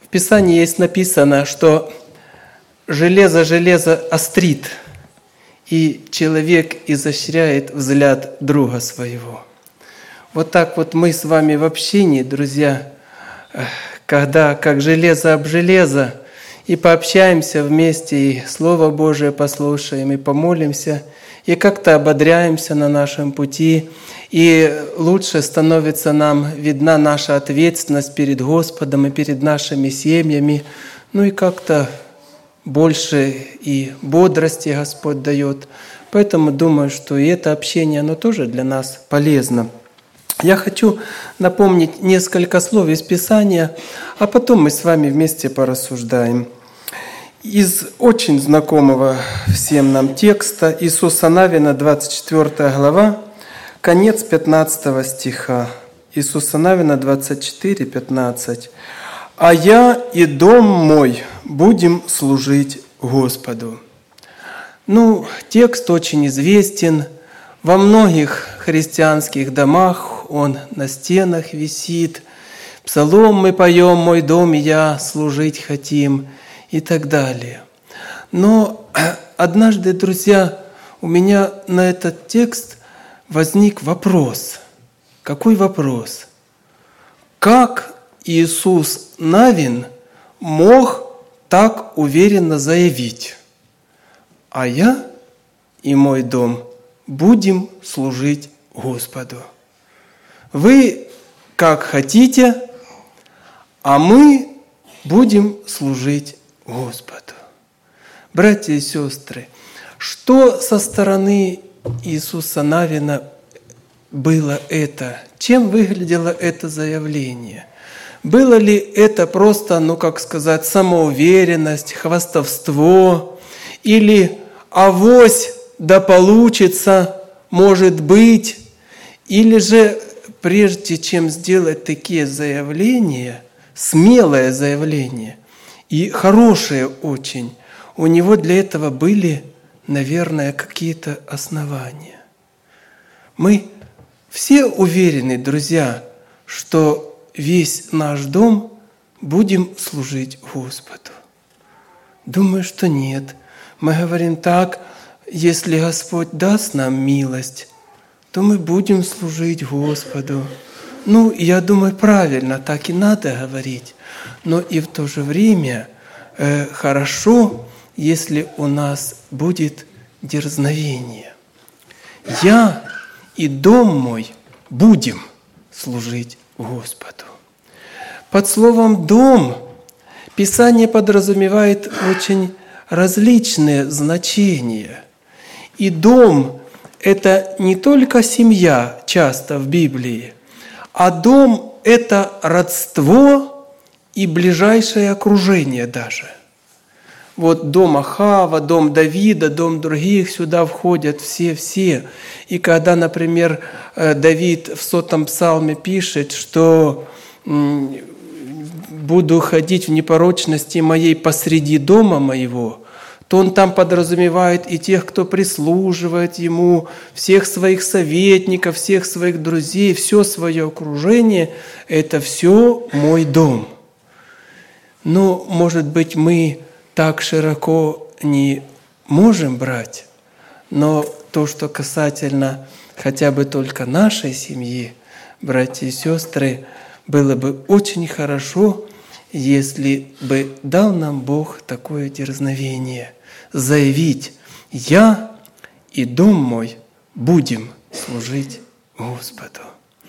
В Писании есть написано, что железо острит, и человек изощряет взгляд друга своего. Вот так вот мы с вами в общении, друзья, когда как железо об железо, и пообщаемся вместе, и Слово Божие послушаем, и помолимся, и как-то ободряемся на нашем пути, и лучше становится нам видна наша ответственность перед Господом и перед нашими семьями, ну и как-то больше и бодрости Господь дает. Поэтому думаю, что и это общение, оно тоже для нас полезно. Я хочу напомнить несколько слов из Писания, а потом мы с вами вместе порассуждаем. Из очень знакомого всем нам текста Иисуса Навина, 24 глава, конец 15 стиха. Иисуса Навина, 24, 15. «А я и дом мой будем служить Господу». Текст очень известен. Во многих христианских домах он на стенах висит. Псалом мы поем: «Мой дом и я служить хотим», и так далее. Но однажды, друзья, у меня на этот текст возник вопрос. Какой вопрос? Как Иисус Навин мог так уверенно заявить: «А я и мой дом будем служить Господу»? Вы как хотите, а мы будем служить Господу. Братья и сестры, что со стороны Иисуса Навина было это? Чем выглядело это заявление? Было ли это просто, самоуверенность, хвастовство? Или авось да получится, может быть? Или же, прежде чем сделать такие заявления, смелое заявление и хорошее очень, у него для этого были, наверное, какие-то основания. Мы все уверены, друзья, что весь наш дом будем служить Господу. Думаю, что нет. Мы говорим так: если Господь даст нам милость, то мы будем служить Господу. Я думаю, правильно, так и надо говорить. Но и в то же время хорошо, если у нас будет дерзновение. Я и дом мой будем служить Господу. Под словом «дом» Писание подразумевает очень различные значения. И дом – это не только семья, часто в Библии, а дом – это родство и ближайшее окружение даже. Вот дом Ахава, дом Давида, дом других, сюда входят все. И когда, например, Давид в 100-м псалме пишет, что «буду ходить в непорочности моей посреди дома моего», то он там подразумевает и тех, кто прислуживает ему, всех своих советников, всех своих друзей, все свое окружение – это все мой дом. Но, может быть, мы так широко не можем брать, но то, что касательно хотя бы только нашей семьи, братья и сестры, было бы очень хорошо, если бы дал нам Бог такое дерзновение – заявить: «Я и дом мой будем служить Господу».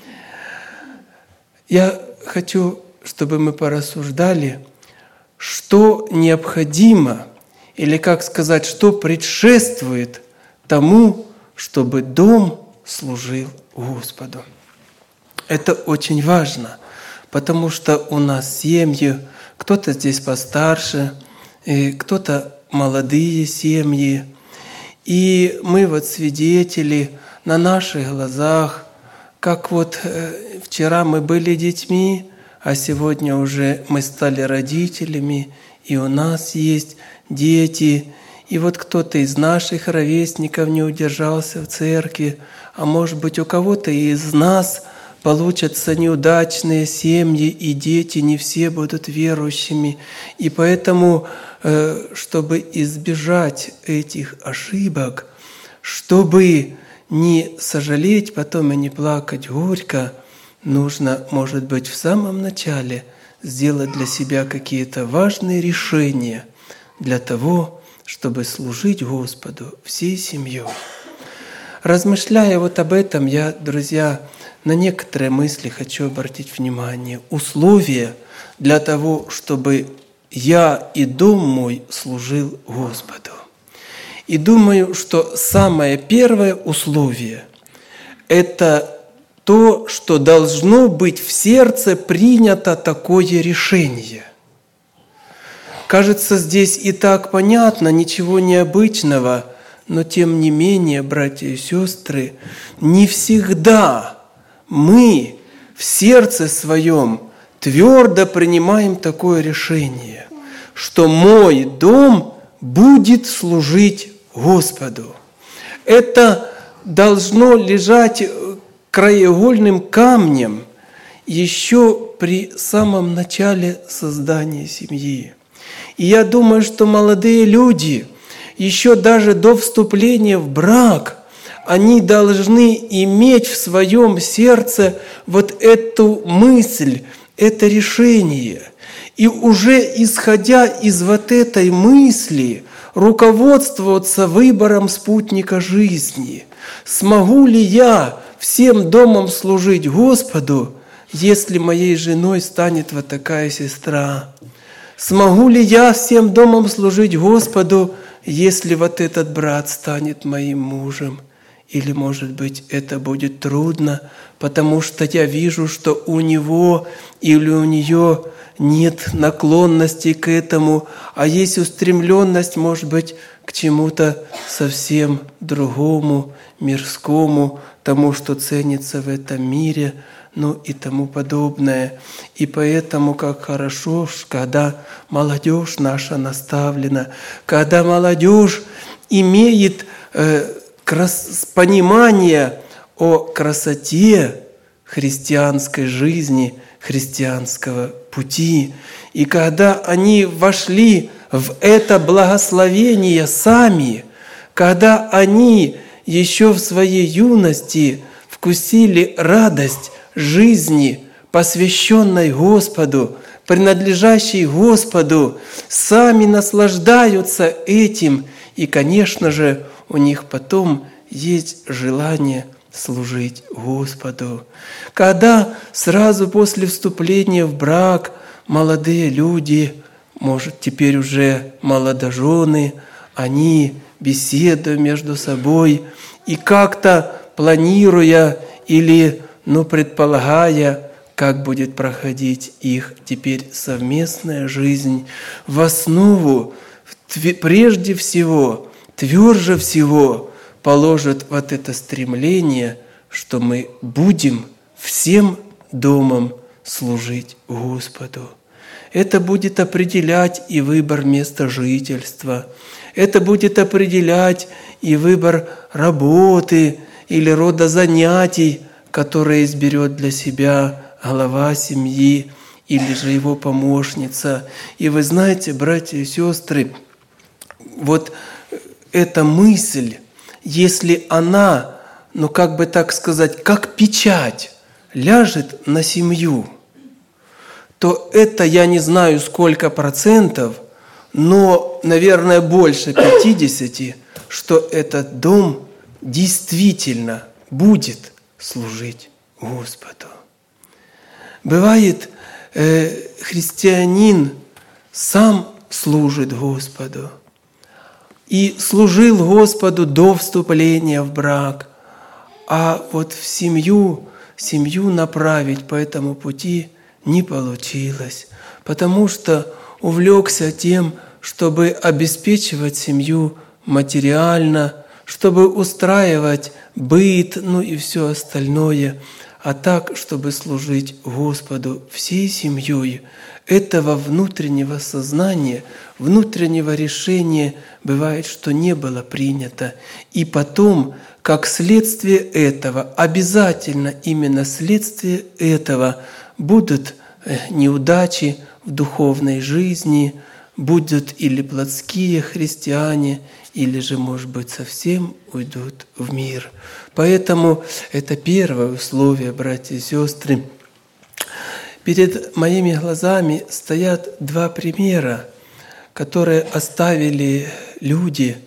Я хочу, чтобы мы порассуждали, что необходимо, или, как сказать, что предшествует тому, чтобы дом служил Господу. Это очень важно, потому что у нас семьи, кто-то здесь постарше, и кто-то молодые семьи. И мы свидетели на наших глазах, как вчера мы были детьми, а сегодня уже мы стали родителями, и у нас есть дети. И кто-то из наших ровесников не удержался в церкви, а может быть у кого-то из нас получатся неудачные семьи, и дети не все будут верующими. И поэтому, чтобы избежать этих ошибок, чтобы не сожалеть потом и не плакать горько, нужно, может быть, в самом начале сделать для себя какие-то важные решения для того, чтобы служить Господу всей семьей. Размышляя вот об этом, я, друзья, на некоторые мысли хочу обратить внимание. Условия для того, чтобы я и дом мой служил Господу. И думаю, что самое первое условие – это то, что должно быть в сердце принято такое решение. Кажется, здесь и так понятно, ничего необычного, но тем не менее, братья и сестры, не всегда мы в сердце своем твердо принимаем такое решение, что мой дом будет служить Господу. Это должно лежать краеугольным камнем еще при самом начале создания семьи. И я думаю, что молодые люди, еще даже до вступления в брак, они должны иметь в своем сердце вот эту мысль, это решение. И уже исходя из вот этой мысли, руководствоваться выбором спутника жизни. Смогу ли я всем домом служить Господу, если моей женой станет вот такая сестра? Смогу ли я всем домом служить Господу, если вот этот брат станет моим мужем? Или, может быть, это будет трудно, потому что я вижу, что у него или у нее нет наклонности к этому, а есть устремленность, может быть, к чему-то совсем другому, мирскому, тому, что ценится в этом мире, ну и тому подобное. И поэтому как хорошо, когда молодежь наша наставлена, когда молодежь имеет понимание о красоте христианской жизни, христианского пути. И когда они вошли в это благословение сами, когда они еще в своей юности вкусили радость жизни, посвященной Господу, принадлежащей Господу, сами наслаждаются этим, и, конечно же, у них потом есть желание служить Господу. Когда сразу после вступления в брак молодые люди, может, теперь уже молодожены, они беседуют между собой и как-то планируя или предполагая, как будет проходить их теперь совместная жизнь, в основу прежде всего, тверже всего положит вот это стремление, что мы будем всем домом служить Господу. Это будет определять и выбор места жительства, это будет определять и выбор работы или рода занятий, которые изберет для себя глава семьи или же его помощница. И вы знаете, братья и сестры, вот эта мысль, если она, как бы так сказать, как печать ляжет на семью, то это я не знаю сколько процентов, но, наверное, больше 50%, что этот дом действительно будет служить Господу. Бывает, христианин сам служит Господу и служил Господу до вступления в брак, а вот в семью направить по этому пути не получилось, потому что увлекся тем, чтобы обеспечивать семью материально, чтобы устраивать быт, и все остальное. а так, чтобы служить Господу всей семьей. Этого внутреннего сознания, внутреннего решения бывает, что не было принято. И потом, как следствие этого, обязательно именно следствие этого будут неудачи в духовной жизни, будут или плотские христиане, или же, может быть, совсем уйдут в мир. Поэтому это первое условие, братья и сестры. Перед моими глазами стоят два примера, которые оставили люди,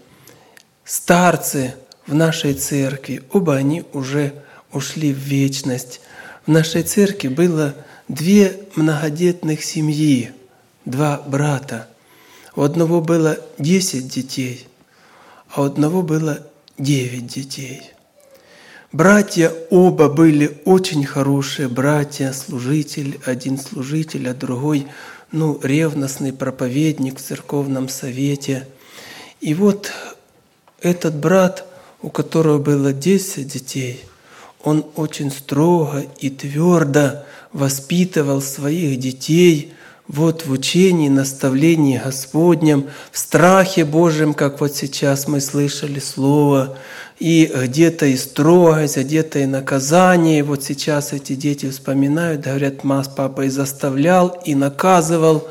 старцы в нашей церкви. Оба они уже ушли в вечность. В нашей церкви было 2 многодетных семьи, 2 брата. У одного было 10 детей, а у одного было 9 детей. Братья оба были очень хорошие братья, служитель, один служитель, а другой, ревностный проповедник в церковном совете. И вот этот брат, у которого было 10 детей, он очень строго и твердо воспитывал своих детей в учении, наставлении Господнем, в страхе Божьем, как вот сейчас мы слышали слово, и где-то и строгость, а где-то и наказание. И вот сейчас эти дети вспоминают, говорят, мама с папой заставлял и наказывал.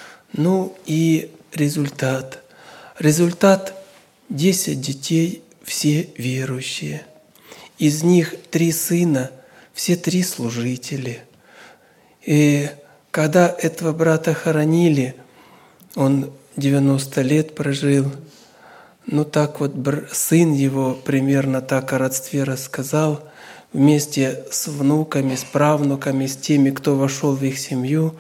И результат. Результат – 10 детей, все верующие. Из них 3 сына, все 3 служители. И когда этого брата хоронили, он 90 лет прожил, так вот сын его примерно так о родстве рассказал, вместе с внуками, с правнуками, с теми, кто вошел в их семью,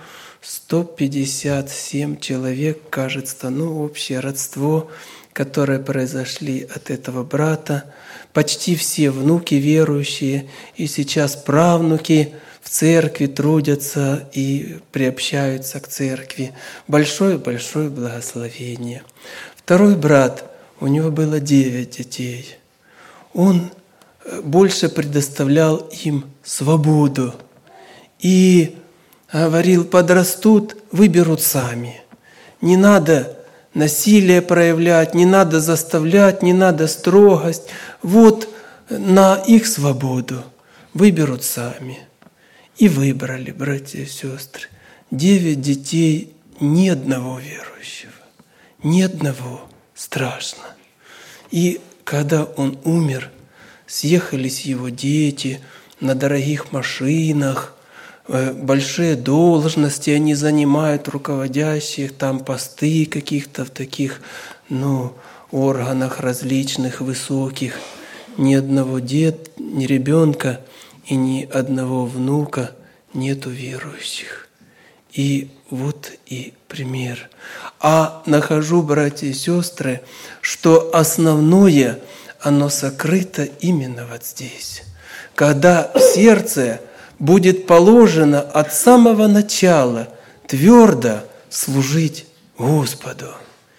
157 человек, кажется, общее родство, которые произошли от этого брата. Почти все внуки верующие, и сейчас правнуки в церкви трудятся и приобщаются к церкви. Большое-большое благословение. Второй брат, у него было 9 детей. Он больше предоставлял им свободу и говорил, подрастут, выберут сами. Не надо насилие проявлять, не надо заставлять, не надо строгость. Вот на их свободу выберут сами. И выбрали, братья и сестры, 9 детей, ни одного верующего, ни одного. Страшно. И когда он умер, съехались его дети на дорогих машинах, большие должности они занимают, руководящих, там посты каких-то в таких, органах различных, высоких. Ни одного ни ребенка и ни одного внука нету верующих. И вот и пример. А нахожу, братья и сестры, что основное, оно сокрыто именно вот здесь. Когда в сердце будет положено от самого начала твердо служить Господу.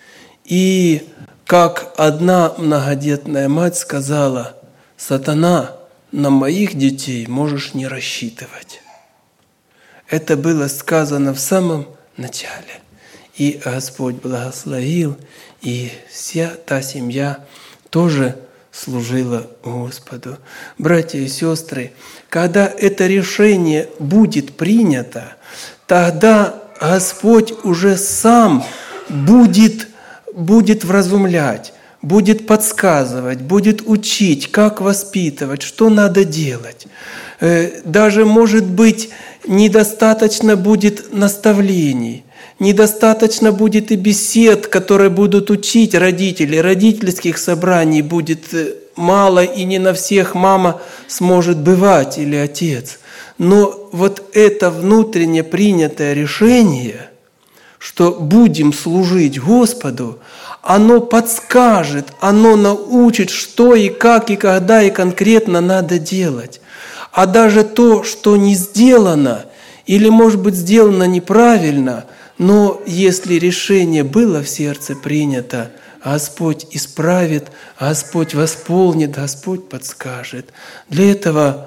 И как одна многодетная мать сказала, «Сатана, на моих детей можешь не рассчитывать». Это было сказано в самом начале. И Господь благословил, и вся та семья тоже служила Господу. Братья и сестры, когда это решение будет принято, тогда Господь уже сам будет вразумлять, будет подсказывать, будет учить, как воспитывать, что надо делать. Даже, может быть, недостаточно будет наставлений, недостаточно будет и бесед, которые будут учить родителей. Родительских собраний будет мало, и не на всех мама сможет бывать или отец. Но вот это внутренне принятое решение, что будем служить Господу, оно подскажет, оно научит, что и как, и когда, и конкретно надо делать. А даже то, что не сделано, или, может быть, сделано неправильно, но если решение было в сердце принято, Господь исправит, Господь восполнит, Господь подскажет. Для этого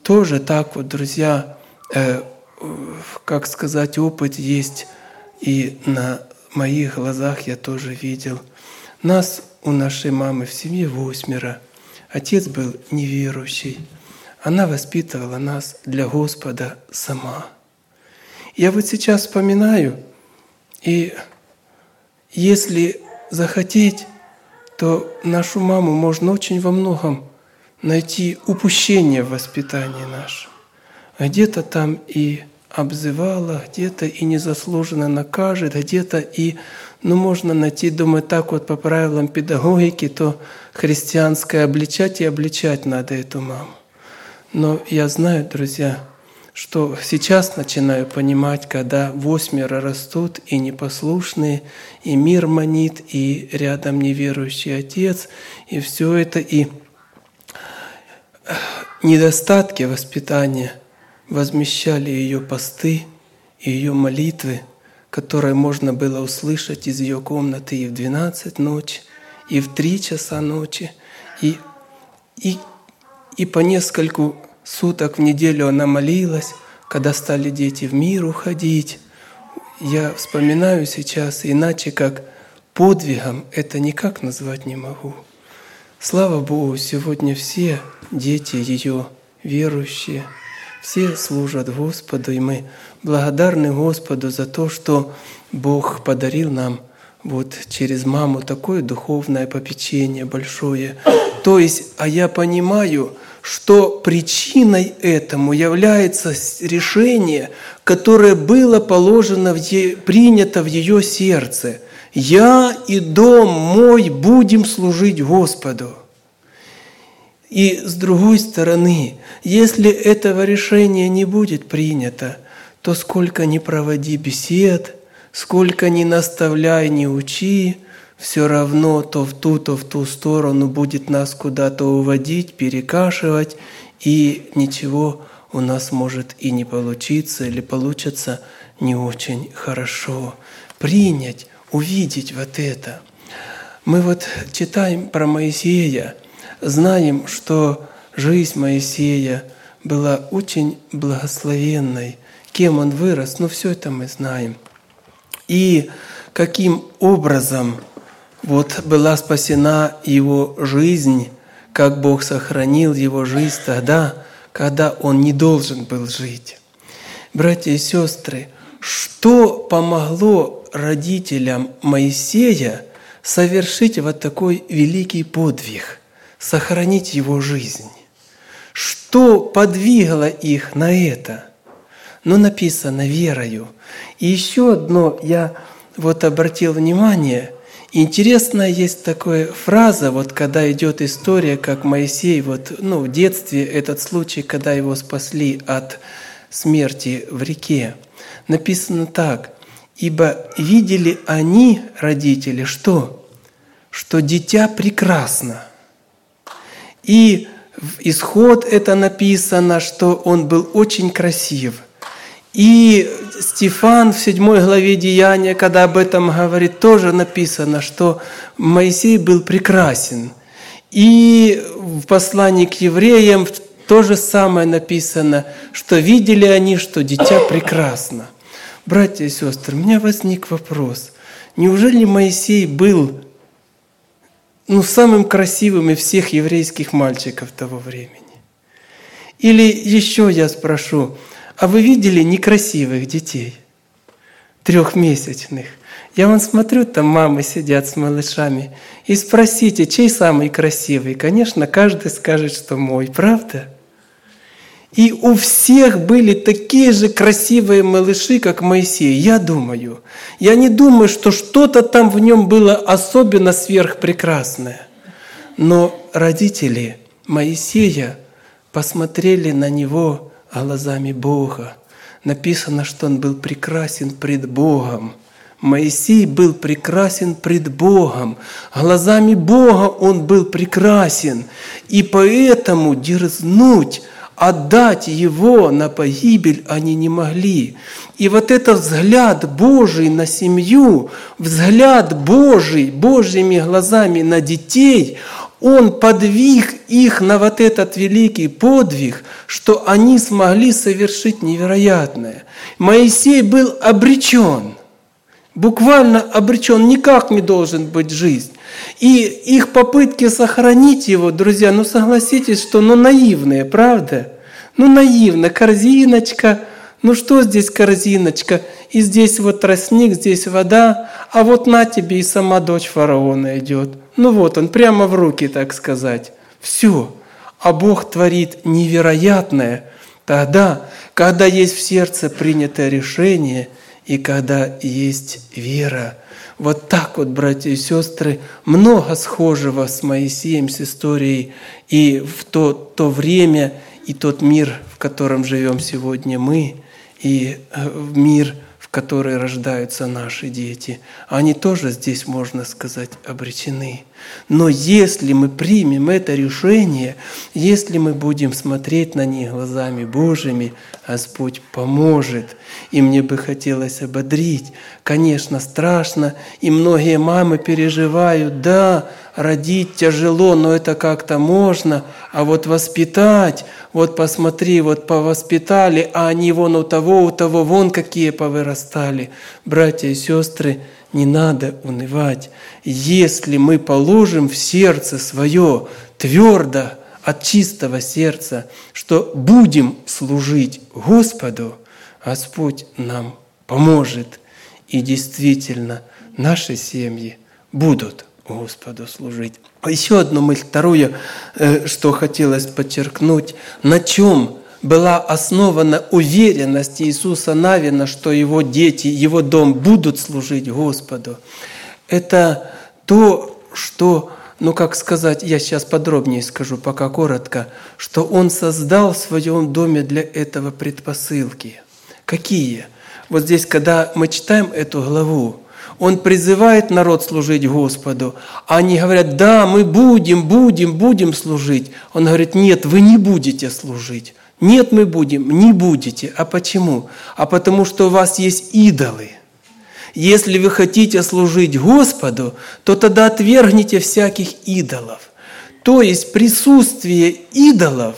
тоже так вот, друзья, как сказать, опыт есть, и на моих глазах я тоже видел. Нас у нашей мамы в семье 8. Отец был неверующий. Она воспитывала нас для Господа сама. Я вот сейчас вспоминаю, и если захотеть, то нашу маму можно очень во многом найти упущение в воспитании нашем. Где-то там и обзывала, где-то и незаслуженно накажет, где-то и, можно найти, думаю, так вот по правилам педагогики, то христианское обличать и обличать надо эту маму. Но я знаю, друзья, что сейчас начинаю понимать, когда 8 растут и непослушные, и мир манит, и рядом неверующий отец, и все это, и недостатки воспитания возмещали ее посты и ее молитвы, которые можно было услышать из ее комнаты и в 12 ночи, и в 3 часа ночи, и по нескольку суток в неделю она молилась, когда стали дети в мир уходить. Я вспоминаю сейчас, иначе как подвигом это никак назвать не могу. Слава Богу, сегодня все дети ее верующие, все служат Господу, и мы благодарны Господу за то, что Бог подарил нам вот через маму такое духовное попечение большое. То есть, а я понимаю, что причиной этому является решение, которое было положено, принято в ее сердце. «Я и дом мой будем служить Господу». И с другой стороны, если этого решения не будет принято, то сколько ни проводи бесед, сколько ни наставляй, ни учи, все равно то в ту сторону будет нас куда-то уводить, перекашивать, и ничего у нас может и не получиться, или получится не очень хорошо. Принять, увидеть вот это. Мы вот читаем про Моисея, знаем, что жизнь Моисея была очень благословенной. Кем он вырос, все это мы знаем. И каким образом вот была спасена его жизнь, как Бог сохранил его жизнь тогда, когда он не должен был жить. Братья и сестры, что помогло родителям Моисея совершить вот такой великий подвиг, сохранить его жизнь? Что подвигло их на это? Написано верою. И еще одно я вот обратил внимание. Интересная есть такая фраза, вот когда идет история, как Моисей, в детстве этот случай, когда его спасли от смерти в реке. Написано так: «Ибо видели они, родители, что? Что дитя прекрасно». И в Исход это написано, что он был очень красив. И Стефан в 7 главе Деяния, когда об этом говорит, тоже написано, что Моисей был прекрасен. И в послании к евреям то же самое написано, что видели они, что дитя прекрасно. Братья и сестры, у меня возник вопрос. Неужели Моисей был самым красивым из всех еврейских мальчиков того времени? Или еще я спрошу, а вы видели некрасивых детей, 3-месячных? Я вон смотрю, там мамы сидят с малышами, и спросите, чей самый красивый? Конечно, каждый скажет, что мой, правда? И у всех были такие же красивые малыши, как Моисей, я думаю. Я не думаю, что что-то там в нем было особенно сверхпрекрасное. Но родители Моисея посмотрели на него глазами Бога. Написано, что он был прекрасен пред Богом. Моисей был прекрасен пред Богом. Глазами Бога он был прекрасен. И поэтому дерзнуть, отдать его на погибель они не могли. И вот этот взгляд Божий на семью, взгляд Божий, Божьими глазами на детей, Он подвиг их на вот этот великий подвиг, что они смогли совершить невероятное. Моисей был обречен, буквально обречен, никак не должен быть жизнь. И их попытки сохранить его, друзья, согласитесь, что наивные, правда? Наивно, корзиночка, что здесь корзиночка? И здесь вот тростник, здесь вода, а вот на тебе и сама дочь фараона идет. Вот он, прямо в руки, так сказать. Все. А Бог творит невероятное тогда, когда есть в сердце принятое решение и когда есть вера. Вот так вот, братья и сестры, много схожего с Моисеем, с историей и в то время, и тот мир, в котором живем сегодня мы, и в мир, в который рождаются наши дети. Они тоже здесь, можно сказать, обречены. Но если мы примем это решение, если мы будем смотреть на них глазами Божьими, Господь поможет. И мне бы хотелось ободрить. Конечно, страшно, и многие мамы переживают, да, родить тяжело, но это как-то можно, а вот воспитать, вот посмотри, вот повоспитали, а они вон у того, вон какие повырастали. Братья и сестры, не надо унывать. Если мы положим в сердце свое твердо, от чистого сердца, что будем служить Господу, Господь нам поможет. И действительно, наши семьи будут Господу служить. Еще одну мысль, вторую, что хотелось подчеркнуть, на чем была основана уверенность Иисуса Навина, что его дети, его дом будут служить Господу. Это то, что, я сейчас подробнее скажу, пока коротко, что он создал в своем доме для этого предпосылки. Какие? Вот здесь, когда мы читаем эту главу, он призывает народ служить Господу, а они говорят, да, мы будем служить. Он говорит, нет, вы не будете служить. Нет, мы будем, не будете. А почему? А потому что у вас есть идолы. Если вы хотите служить Господу, то тогда отвергните всяких идолов. То есть присутствие идолов,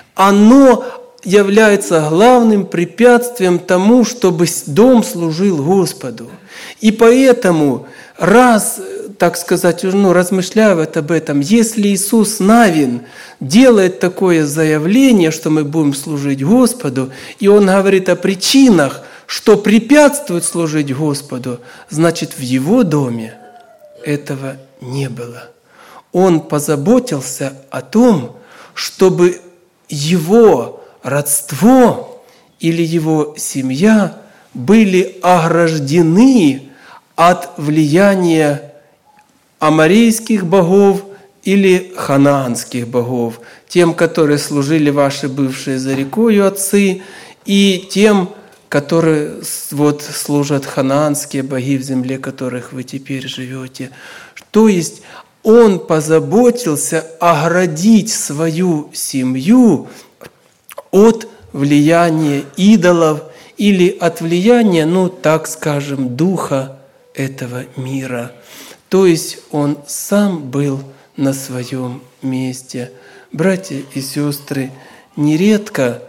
оно является главным препятствием тому, чтобы дом служил Господу. И поэтому, размышляя об этом, если Иисус Навин делает такое заявление, что мы будем служить Господу, и Он говорит о причинах, что препятствует служить Господу, значит, в Его доме этого не было. Он позаботился о том, чтобы Его родство или Его семья были ограждены от влияния аморейских богов или ханаанских богов, тем, которые служили ваши бывшие за рекою отцы, и тем, которые служат ханаанские боги в земле, в которых вы теперь живете. То есть он позаботился оградить свою семью от влияния идолов или от влияния, духа этого мира. То есть он сам был на своем месте. Братья и сестры, нередко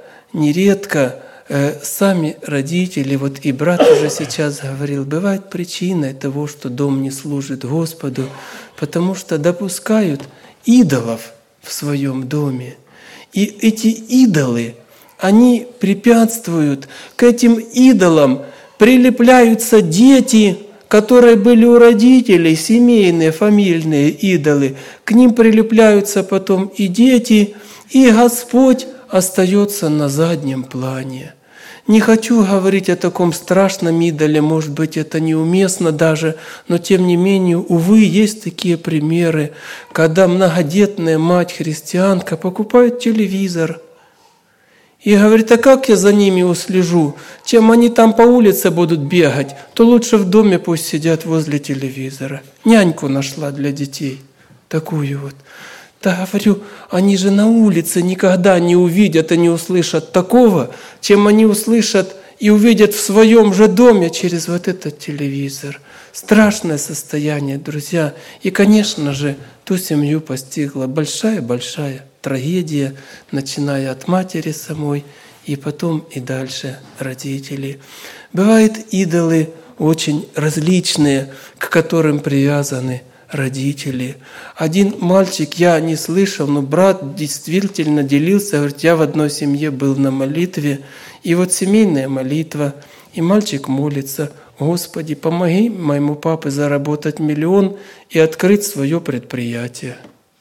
сами родители, и брат уже сейчас говорил, бывает причиной того, что дом не служит Господу, потому что допускают идолов в своем доме. И эти идолы, они препятствуют. К этим идолам прилепляются дети, которые были у родителей, семейные, фамильные идолы. К ним прилепляются потом и дети, и Господь остается на заднем плане. Не хочу говорить о таком страшном идоле, может быть, это неуместно даже, но тем не менее, увы, есть такие примеры, когда многодетная мать-христианка покупает телевизор и говорит, а как я за ними услежу? Чем они там по улице будут бегать, то лучше в доме пусть сидят возле телевизора. Няньку нашла для детей, такую вот. Да, говорю, они же на улице никогда не увидят и не услышат такого, чем они услышат и увидят в своем же доме через вот этот телевизор. Страшное состояние, друзья. И, конечно же, ту семью постигла большая-большая трагедия, начиная от матери самой, и потом и дальше родителей. Бывают идолы очень различные, к которым привязаны родители. Один мальчик, я не слышал, но брат действительно делился, говорит, я в одной семье был на молитве, и вот семейная молитва, и мальчик молится: «Господи, помоги моему папе заработать 1 миллион и открыть свое предприятие».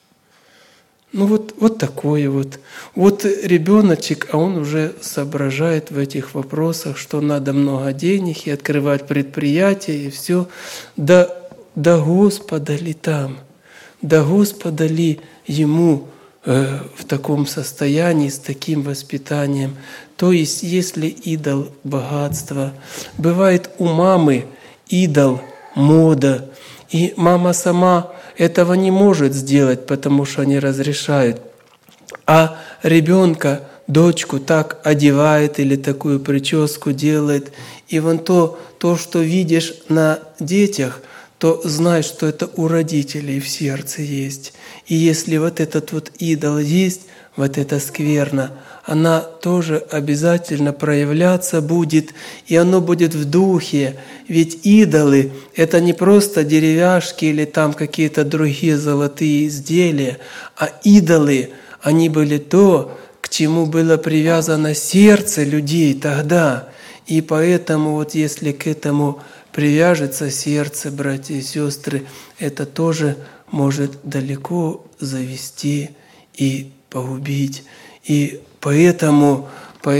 Ну вот такое вот. Вот ребеночек, а он уже соображает в этих вопросах, что надо много денег и открывать предприятие, и все. Да Господа ли там? Да Господа ли ему в таком состоянии, с таким воспитанием? То есть, если идол богатства, бывает у мамы идол мода, и мама сама этого не может сделать, потому что не разрешают. А ребенка, дочку так одевает или такую прическу делает. И вон то, что видишь на детях, то знай, что это у родителей в сердце есть. И если вот этот вот идол есть, вот это скверно, она тоже обязательно проявляться будет, и оно будет в духе. Ведь идолы – это не просто деревяшки или там какие-то другие золотые изделия, а идолы, они были то, к чему было привязано сердце людей тогда. И поэтому вот если к этому привяжется сердце, братья и сестры, это тоже может далеко завести и погубить. И поэтому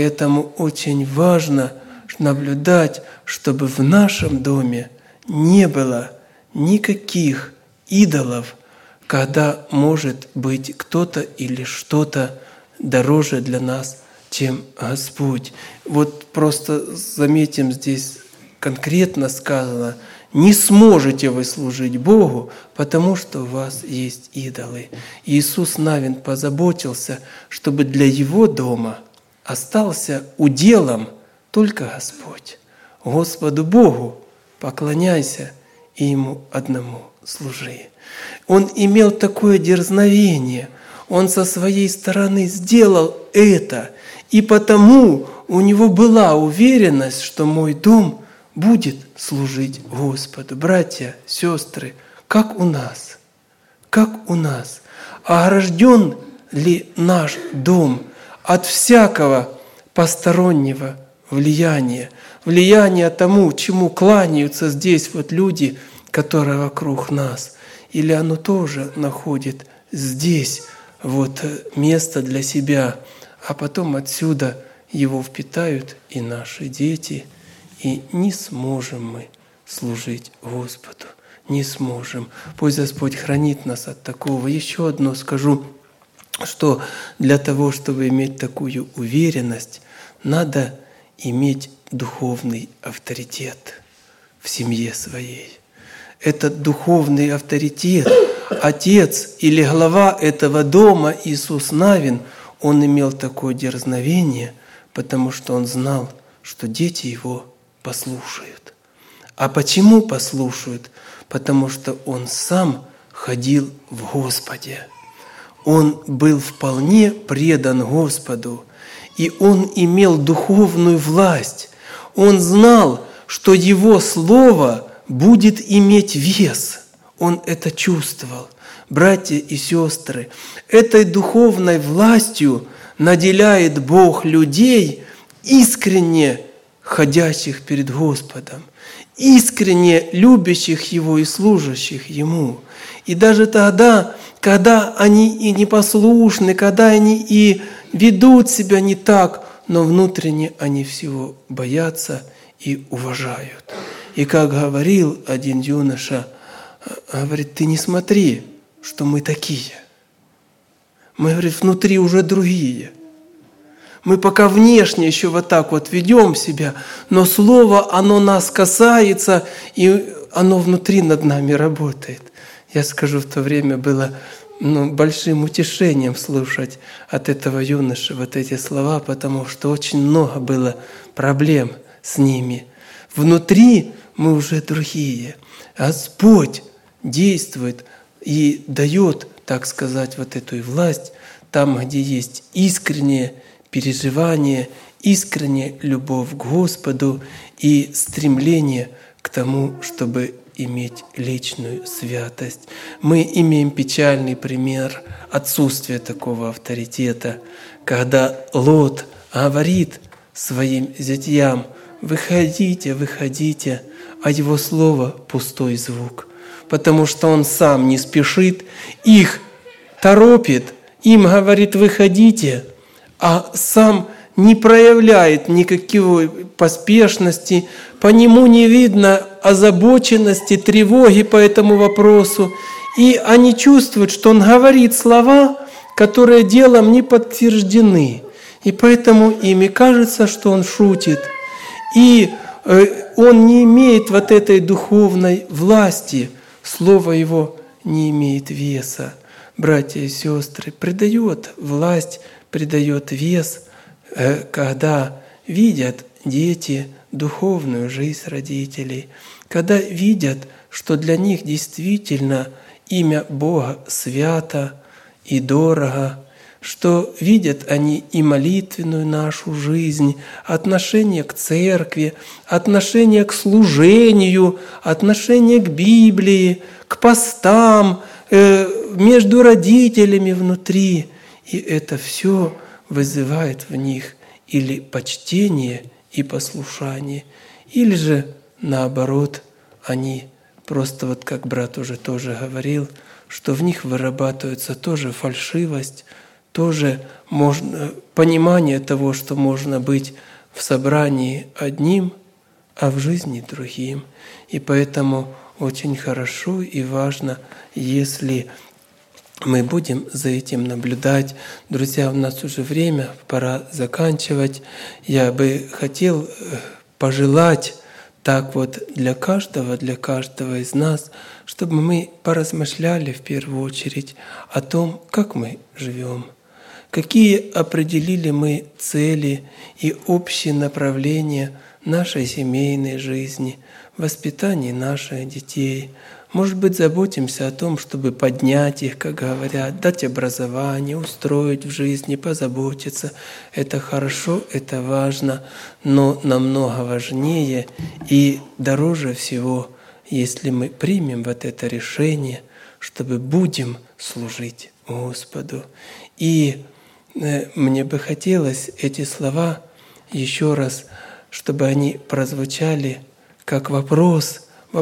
очень важно наблюдать, чтобы в нашем доме не было никаких идолов, когда может быть кто-то или что-то дороже для нас, чем Господь. Вот просто заметим, здесь конкретно сказано: не сможете вы служить Богу, потому что у вас есть идолы. Иисус Навин позаботился, чтобы для Его дома остался уделом только Господь. Господу Богу поклоняйся и Ему одному служи. Он имел такое дерзновение, он со своей стороны сделал это, и потому у него была уверенность, что мой дом будет служить Господу. Братья, сестры, как у нас? Как у нас? Огражден ли наш дом от всякого постороннего влияния? Влияние тому, чему кланяются здесь вот люди, которые вокруг нас? Или оно тоже находит здесь вот место для себя, а потом отсюда его впитают и наши дети, и не сможем мы служить Господу, не сможем. Пусть Господь хранит нас от такого. Еще одно скажу, что для того, чтобы иметь такую уверенность, надо иметь духовный авторитет в семье своей. Этот духовный авторитет, отец или глава этого дома, Иисус Навин, он имел такое дерзновение, потому что он знал, что дети его послушают. А почему послушают? Потому что он сам ходил в Господе. Он был вполне предан Господу, и он имел духовную власть. Он знал, что его слово будет иметь вес. Он это чувствовал. Братья и сестры, этой духовной властью наделяет Бог людей, искренне ходящих перед Господом, искренне любящих Его и служащих Ему. И даже тогда, когда они и непослушны, когда они и ведут себя не так, но внутренне они всего боятся и уважают. И как говорил один юноша, говорит: ты не смотри, что мы такие. Мы, говорит, внутри уже другие. Мы пока внешне еще вот так вот ведем себя, но Слово, оно нас касается, и оно внутри над нами работает. Я скажу, в то время было большим утешением слушать от этого юноши вот эти слова, потому что очень много было проблем с ними. Внутри мы уже другие. Господь действует и дает, так сказать, вот эту власть там, где есть искреннее переживание, искренняя любовь к Господу и стремление к тому, чтобы иметь личную святость. Мы имеем печальный пример отсутствия такого авторитета, когда Лот говорит своим зятьям: «Выходите, выходите», а его слово – пустой звук, потому что он сам не спешит, их торопит, им говорит: «Выходите», а сам не проявляет никакой поспешности, по нему не видно озабоченности, тревоги по этому вопросу. И они чувствуют, что он говорит слова, которые делом не подтверждены. И поэтому ими кажется, что он шутит. И он не имеет вот этой духовной власти, слово его не имеет веса. Братья и сестры, придает власть, придает вес, когда видят дети духовную жизнь родителей, когда видят, что для них действительно имя Бога свято и дорого, что видят они и молитвенную нашу жизнь, отношение к церкви, отношение к служению, отношение к Библии, к постам, между родителями внутри. И это все вызывает в них или почтение и послушание, или же наоборот, они просто, вот как брат уже тоже говорил, что в них вырабатывается тоже фальшивость, тоже понимание того, что можно быть в собрании одним, а в жизни другим. И поэтому очень хорошо и важно, если мы будем за этим наблюдать. Друзья, у нас уже время, пора заканчивать. Я бы хотел пожелать так вот для каждого из нас, чтобы мы поразмышляли в первую очередь о том, как мы живем, какие определили мы цели и общие направления нашей семейной жизни, воспитания наших детей. Может быть, заботимся о том, чтобы поднять их, как говорят, дать образование, устроить в жизни, позаботиться. Это хорошо, это важно, но намного важнее и дороже всего, если мы примем вот это решение, чтобы будем служить Господу. И мне бы хотелось эти слова еще раз, чтобы они прозвучали как вопрос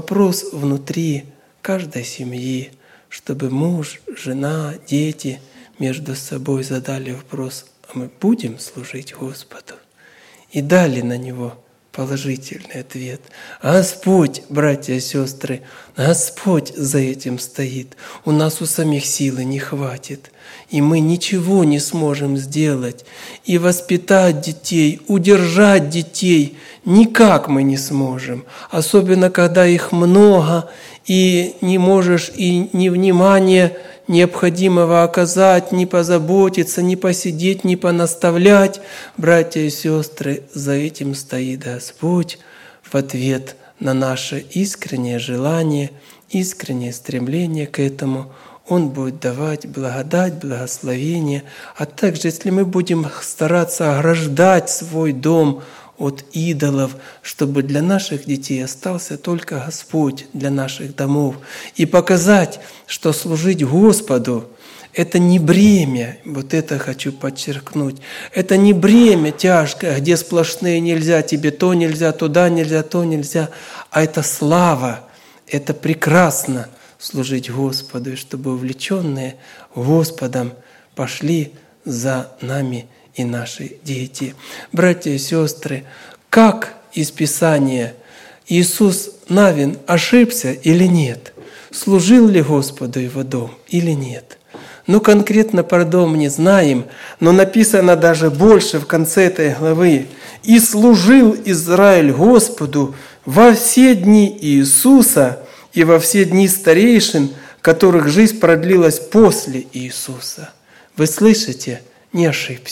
внутри каждой семьи, чтобы муж, жена, дети между собой задали вопрос: а мы будем служить Господу? И дали на него положительный ответ. Господь, братья и сестры, Господь за этим стоит. У нас у самих силы не хватит, и мы ничего не сможем сделать. И воспитать детей, удержать детей никак мы не сможем. Особенно, когда их много, и не можешь и ни внимания необходимого оказать, ни позаботиться, ни посидеть, ни понаставлять. Братья и сестры, за этим стоит Господь в ответ на наше искреннее желание, искреннее стремление к этому. Он будет давать благодать, благословение. А также, если мы будем стараться ограждать свой дом от идолов, чтобы для наших детей остался только Господь для наших домов. И показать, что служить Господу – это не бремя, вот это хочу подчеркнуть, это не бремя тяжкое, где сплошные нельзя, тебе то нельзя, туда нельзя, то нельзя, а это слава, это прекрасно служить Господу, и чтобы увлеченные Господом пошли за нами и наши дети. Братья и сестры, как из Писания Иисус Навин ошибся или нет? Служил ли Господу его дом или нет? Ну, конкретно про дом не знаем, но написано даже больше в конце этой главы. «И служил Израиль Господу во все дни Иисуса и во все дни старейшин, которых жизнь продлилась после Иисуса». Вы слышите? Не ошибся.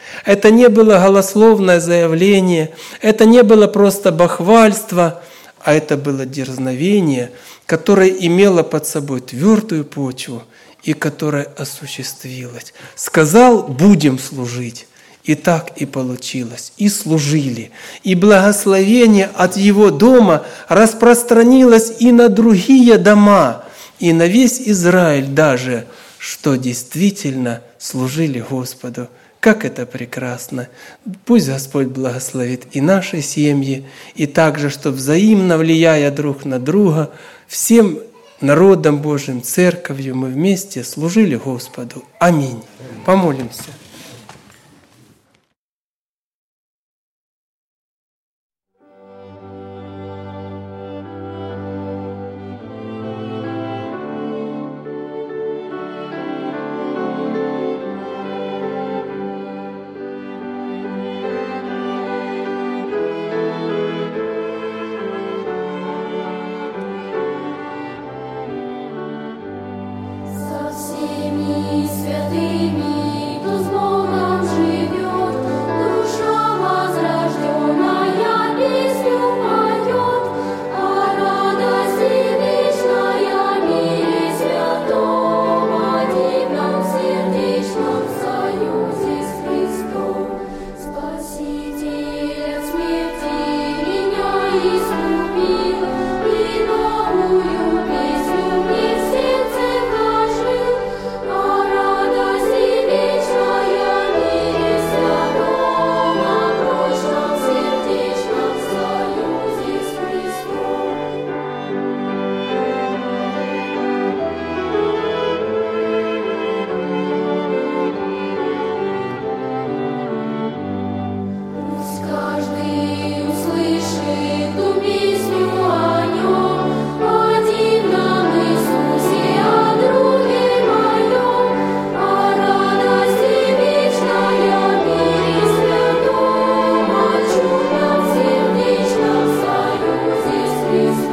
Это не было голословное заявление, это не было просто бахвальство, а это было дерзновение, которое имело под собой твердую почву и которое осуществилось. Сказал: будем служить. И так и получилось. И служили. И благословение от его дома распространилось и на другие дома, и на весь Израиль даже, что действительно служили Господу. Как это прекрасно! Пусть Господь благословит и наши семьи, и также, что взаимно влияя друг на друга, всем народом Божьим, церковью мы вместе служили Господу. Аминь. Помолимся. Со всеми святыми, кто с Богом живет, душа возрожденная песню поет, о радости вечной мире святом, о дивном сердечном союзе с Христом. Спаситель от смерти меня искупил, и новую песню мне в сердце вложил, о радости вечной мире святом, о прочном сердечном союзе с Христом. Пусть каждый услышит ту песню о нем, о дивном Иисусе, о друге моем, о радости вечной мире святом, о чудном сердечном союзе с Христом.